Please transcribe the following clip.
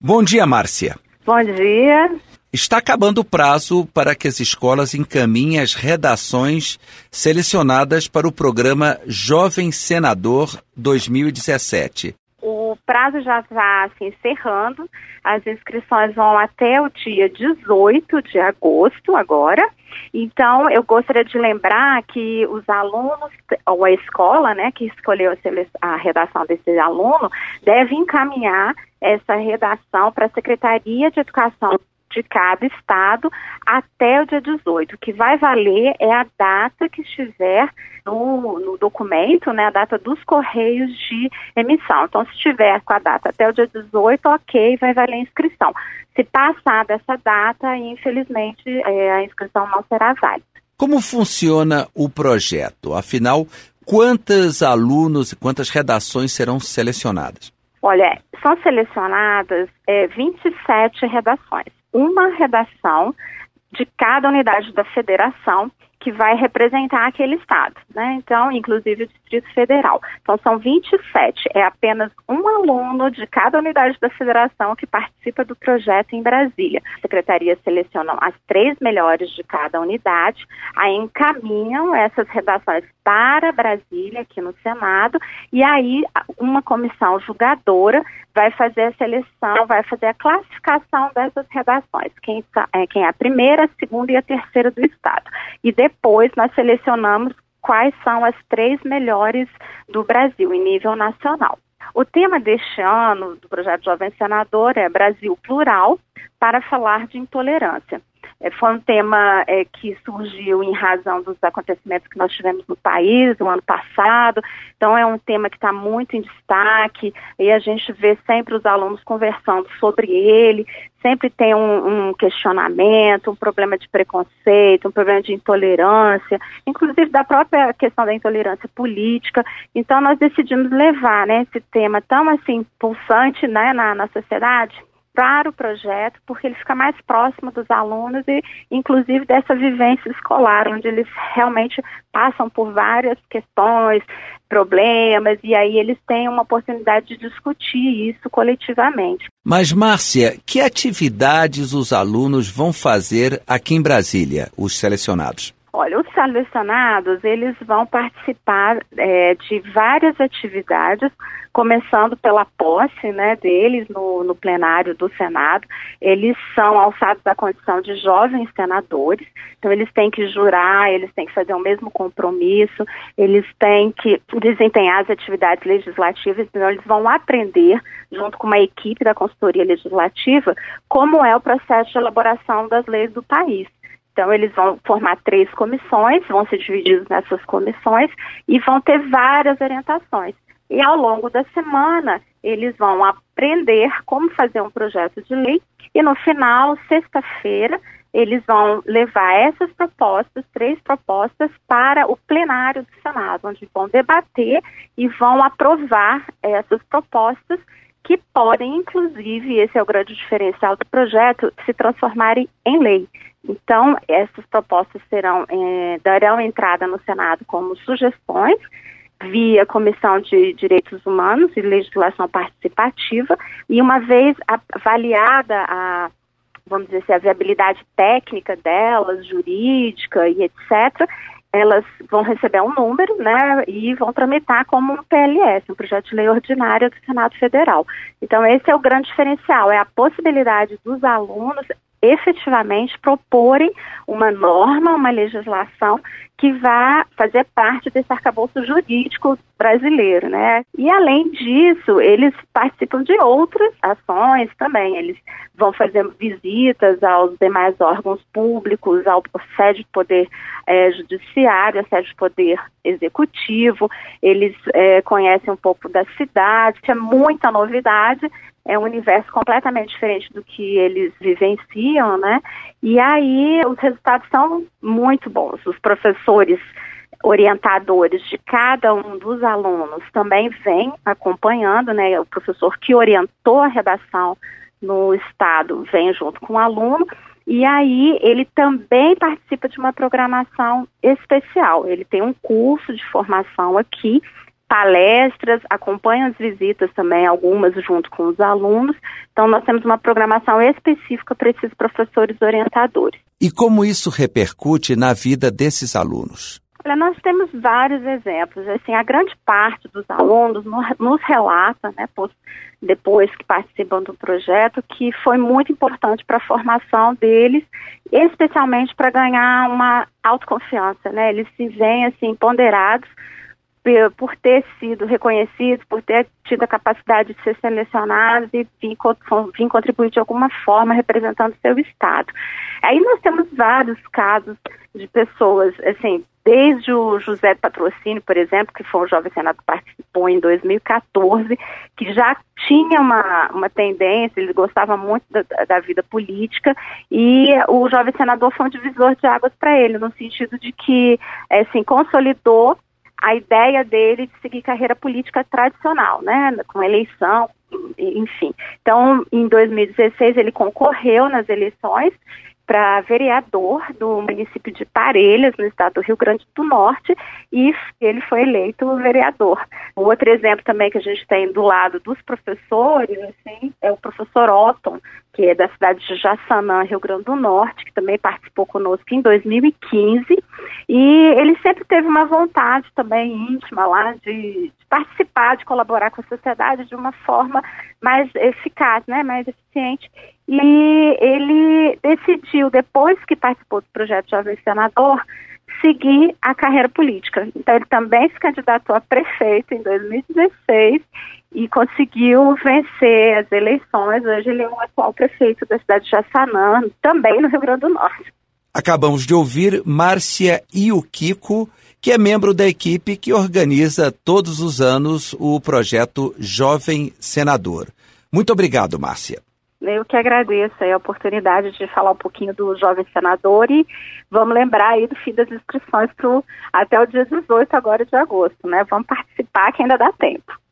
Bom dia, Márcia. Bom dia. Está acabando o prazo para que as escolas encaminhem as redações selecionadas para o programa Jovem Senador 2017. O prazo já está se encerrando. As inscrições vão até o dia 18 de agosto agora. Então, eu gostaria de lembrar que os alunos, ou a escola, que escolheu a redação desse aluno, deve encaminhar essa redação para a Secretaria de Educação de cada estado até o dia 18. O que vai valer é a data que estiver no documento, a data dos correios de emissão. Então, se estiver com a data até o dia 18, ok, vai valer a inscrição. Se passar dessa data, infelizmente, a inscrição não será válida. Como funciona o projeto? Afinal, quantos alunos e quantas redações serão selecionadas? Olha, são selecionadas 27 redações. Uma redação de cada unidade da federação que vai representar aquele estado, Então, inclusive o Distrito Federal. Então, são 27. É apenas um aluno de cada unidade da federação que participa do projeto em Brasília. A secretaria seleciona as 3 melhores de cada unidade, aí encaminham essas redações para Brasília, aqui no Senado, e aí uma comissão julgadora vai fazer a seleção, vai fazer a classificação dessas redações, quem é a primeira, a segunda e a terceira do estado. E depois nós selecionamos quais são as 3 melhores do Brasil, em nível nacional. O tema deste ano do projeto Jovem Senador é Brasil Plural, para falar de intolerância. Foi um tema que surgiu em razão dos acontecimentos que nós tivemos no país no ano passado. Então, é um tema que está muito em destaque e a gente vê sempre os alunos conversando sobre ele. Sempre tem um questionamento, um problema de preconceito, um problema de intolerância, inclusive da própria questão da intolerância política. Então, nós decidimos levar esse tema tão assim pulsante na sociedade para o projeto, porque ele fica mais próximo dos alunos e, inclusive, dessa vivência escolar, onde eles realmente passam por várias questões, problemas, e aí eles têm uma oportunidade de discutir isso coletivamente. Mas, Márcia, que atividades os alunos vão fazer aqui em Brasília, os selecionados? Olha, os selecionados, eles vão participar de várias atividades, começando pela posse deles no plenário do Senado. Eles são alçados da condição de jovens senadores, então eles têm que jurar, eles têm que fazer o mesmo compromisso, eles têm que desempenhar as atividades legislativas, então eles vão aprender, junto com uma equipe da consultoria legislativa, como é o processo de elaboração das leis do país. Então, eles vão formar 3 comissões, vão ser divididos nessas comissões e vão ter várias orientações. E ao longo da semana, eles vão aprender como fazer um projeto de lei e no final, sexta-feira, eles vão levar essas propostas, 3 propostas, para o plenário do Senado, onde vão debater e vão aprovar essas propostas que podem, inclusive, esse é o grande diferencial do projeto, se transformarem em lei. Então, essas propostas darão entrada no Senado como sugestões, via Comissão de Direitos Humanos e Legislação Participativa, e uma vez avaliada a viabilidade técnica delas, jurídica e etc., elas vão receber um número, e vão tramitar como um PLS, um projeto de lei ordinária do Senado Federal. Então, esse é o grande diferencial, é a possibilidade dos alunos efetivamente proporem uma norma, uma legislação que vá fazer parte desse arcabouço jurídico brasileiro, E, além disso, eles participam de outras ações também. Eles vão fazer visitas aos demais órgãos públicos, ao sede do Poder Judiciário, à sede do Poder Executivo. Eles conhecem um pouco da cidade, é muita novidade. É um universo completamente diferente do que eles vivenciam, E aí os resultados são muito bons. Os professores orientadores de cada um dos alunos também vêm acompanhando, O professor que orientou a redação no estado vem junto com o aluno. E aí ele também participa de uma programação especial. Ele tem um curso de formação aqui palestras, acompanham as visitas também, algumas junto com os alunos. Então, nós temos uma programação específica para esses professores orientadores. E como isso repercute na vida desses alunos? Olha, nós temos vários exemplos. Assim, a grande parte dos alunos nos relata, né, depois que participam do projeto, que foi muito importante para a formação deles, especialmente para ganhar uma autoconfiança, né? Eles se veem assim ponderados por ter sido reconhecidos, por ter tido a capacidade de ser selecionados e vir contribuir de alguma forma representando o seu estado. Aí nós temos vários casos de pessoas, assim, desde o José Patrocínio, por exemplo, que foi um jovem senador que participou em 2014, que já tinha uma tendência, ele gostava muito da vida política, e o jovem senador foi um divisor de águas para ele, no sentido de que, assim, consolidou a ideia dele de seguir carreira política tradicional, né, com eleição, enfim. Então, em 2016, ele concorreu nas eleições para vereador do município de Parelhas, no estado do Rio Grande do Norte, e ele foi eleito vereador. Um outro exemplo também que a gente tem do lado dos professores, assim, é o professor Otton, que é da cidade de Jaçanã, Rio Grande do Norte, que também participou conosco em 2015, e ele sempre teve uma vontade também íntima lá de participar, de colaborar com a sociedade de uma forma mais eficaz, né, mais eficiente. E ele decidiu, depois que participou do projeto Jovem Senador, seguir a carreira política. Então, ele também se candidatou a prefeito em 2016 e conseguiu vencer as eleições. Hoje ele é o atual prefeito da cidade de Jaçanã, também no Rio Grande do Norte. Acabamos de ouvir Márcia Iukiko, que é membro da equipe que organiza todos os anos o projeto Jovem Senador. Muito obrigado, Márcia. Eu que agradeço a oportunidade de falar um pouquinho do Jovem Senador e vamos lembrar aí do fim das inscrições até o dia 18 agora de agosto, né? Vamos participar que ainda dá tempo.